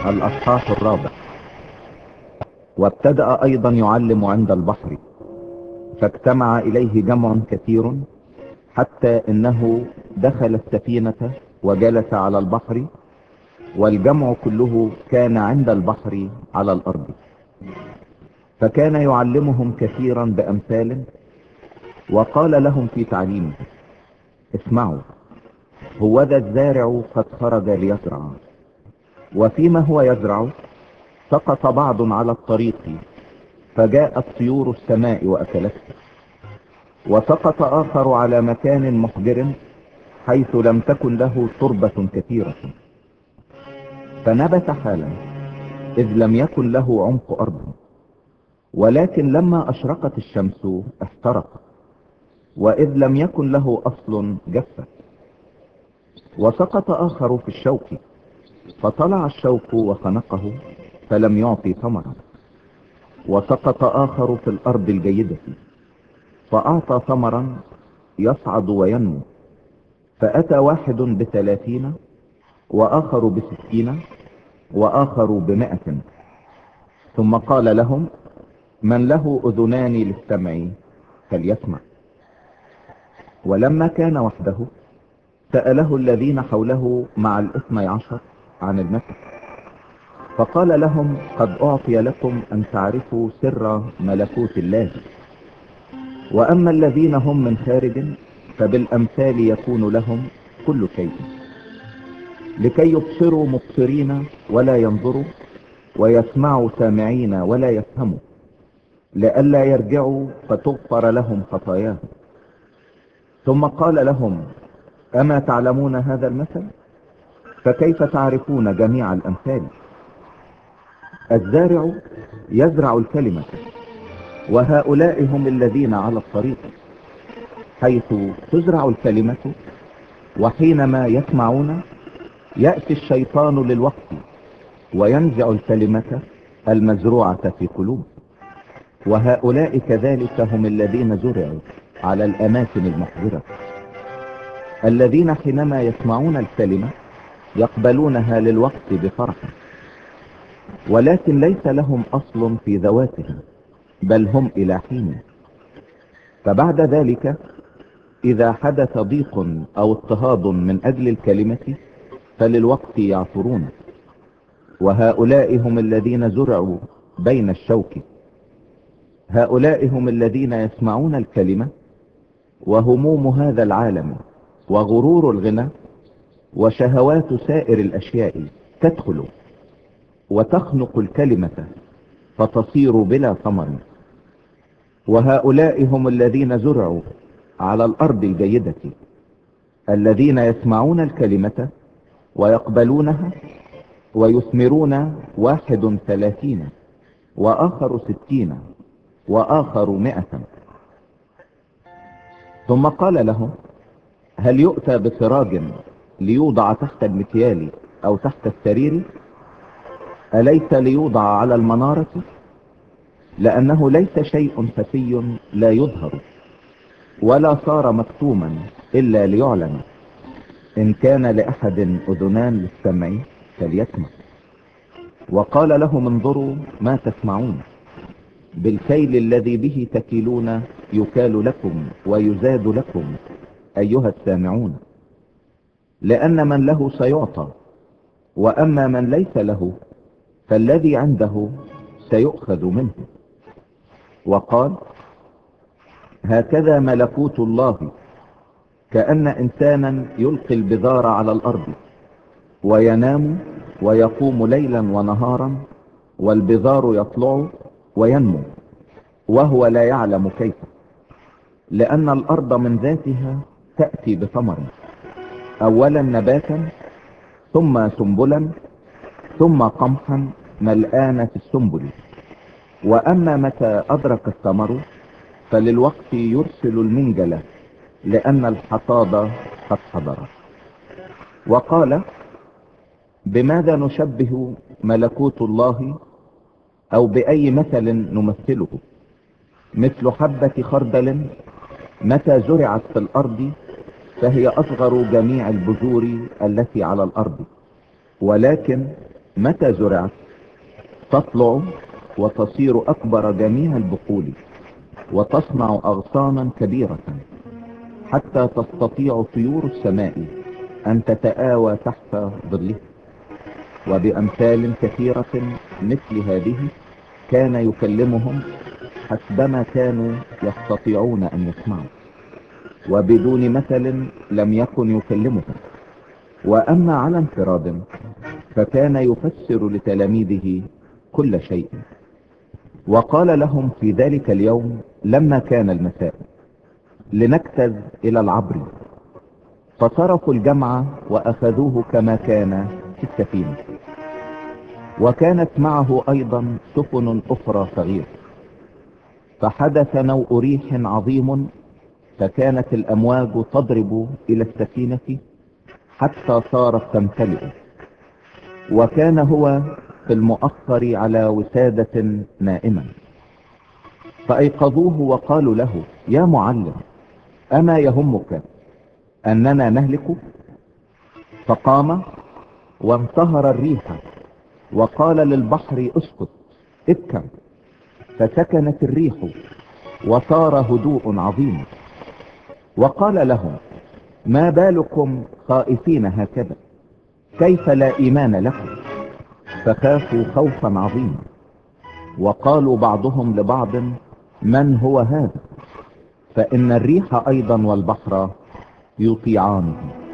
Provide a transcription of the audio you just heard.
الأصحاح 4. وابتدأ أيضا يعلم عند البحر، فاجتمع إليه جمع كثير حتى إنه دخل السفينة وجلس على البحر، والجمع كله كان عند البحر على الأرض. فكان يعلمهم كثيرا بأمثال، وقال لهم في تعليمه: اسمعوا، هوذا الزارع قد خرج ليزرع، وفيما هو يزرع سقط بعض على الطريق، فجاءت طيور السماء وأكلته. وسقط آخر على مكان محجر حيث لم تكن له تربة كثيرة، فنبت حالا، إذ لم يكن له عمق أرض، ولكن لما أشرقت الشمس احترق، وإذ لم يكن له أصل جف. وسقط آخر في الشوك، فطلع الشوك وخنقه فلم يعطي ثمرا. وسقط آخر في الأرض الجيدة، فأعطى ثمرا يصعد وينمو، فأتى واحد ب30، وآخر ب60، وآخر ب100. ثم قال لهم: من له أذنان للسمع فليسمع. ولما كان وحده سأله الذين حوله مع 12 عن المثل، فقال لهم: قد أعطي لكم أن تعرفوا سر ملكوت الله، وأما الذين هم من خارج فبالأمثال يكون لهم كل شيء، لكي يبصروا مبصرين ولا ينظروا، ويسمعوا سامعين ولا يفهموا، لئلا يرجعوا فتغفر لهم خطاياهم. ثم قال لهم: أما تعلمون هذا المثل؟ فكيف تعرفون جميع الأمثال؟ الزارع يزرع الكلمة، وهؤلاء هم الذين على الطريق، حيث تزرع الكلمة، وحينما يسمعون يأتي الشيطان للوقت وينزع الكلمة المزروعة في قلوب. وهؤلاء كذلك هم الذين زرعوا على الأماكن المحجرة، الذين حينما يسمعون الكلمة يقبلونها للوقت بفرح، ولكن ليس لهم أصل في ذواتهم، بل هم إلى حين. فبعد ذلك إذا حدث ضيق أو اضطهاد من أجل الكلمة فللوقت يعثرون. وهؤلاء هم الذين زرعوا بين الشوك، هؤلاء هم الذين يسمعون الكلمة، وهموم هذا العالم وغرور الغنى وشهوات سائر الأشياء تدخل وتخنق الكلمة فتصير بلا ثمر. وهؤلاء هم الذين زرعوا على الأرض الجيدة، الذين يسمعون الكلمة ويقبلونها ويثمرون 31 وآخر 60 وآخر 100. ثم قال لهم: هل يؤتى بسراج ليوضع تحت المكيال أو تحت السرير؟ أليس ليوضع على المنارة؟ لأنه ليس شيء خفي لا يظهر، ولا صار مكتوما إلا ليعلن. إن كان لأحد أذنان للسمع فليسمع. وقال لهم: انظروا ما تسمعون، بالكيل الذي به تكيلون يكال لكم ويزاد لكم أيها السامعون. لأن من له سيعطى، وأما من ليس له فالذي عنده سيؤخذ منه. وقال: هكذا ملكوت الله، كأن إنسانا يلقي البذار على الأرض، وينام ويقوم ليلا ونهارا، والبذار يطلع وينمو وهو لا يعلم كيف، لأن الأرض من ذاتها تأتي بثمر، أولا نباتا، ثم سنبلا، ثم قمحا ملآن في السنبل. وأما متى أدرك الثمر فللوقت يرسل المنجل، لأن الحصاد قد حضر. وقال: بماذا نشبه ملكوت الله، أو بأي مثل نمثله؟ مثل حبة خردل متى زرعت في الأرض فهي أصغر جميع البذور التي على الأرض، ولكن متى زرعت تطلع وتصير أكبر جميع البقول، وتصنع أغصانا كبيرة، حتى تستطيع طيور السماء أن تتآوى تحت ظله. وبأمثال كثيرة مثل هذه كان يكلمهم حسبما كانوا يستطيعون أن يسمعوا، وبدون مثل لم يكن يكلمهم. وأما على انفراد فكان يفسر لتلاميذه كل شيء. وقال لهم في ذلك اليوم لما كان المساء: لنجتز إلى العبر. فصرفوا الجمع وأخذوه كما كان في السفينة، وكانت معه أيضا سفن أخرى صغيرة. فحدث نوء ريح عظيم، فكانت الأمواج تضرب إلى السفينة حتى صارت تمتلئ. وكان هو في المؤخر على وسادة نائما. فأيقظوه وقالوا له: يا معلم، أما يهمك أننا نهلك؟ فقام وانتهر الريح وقال للبحر: اسكت، ابكم. فسكنت الريح وصار هدوء عظيم. وقال لهم: ما بالكم خائفين هكذا؟ كيف لا إيمان لكم؟ فخافوا خوفا عظيما، وقالوا بعضهم لبعض: من هو هذا؟ فإن الريح أيضا والبحر يطيعانه.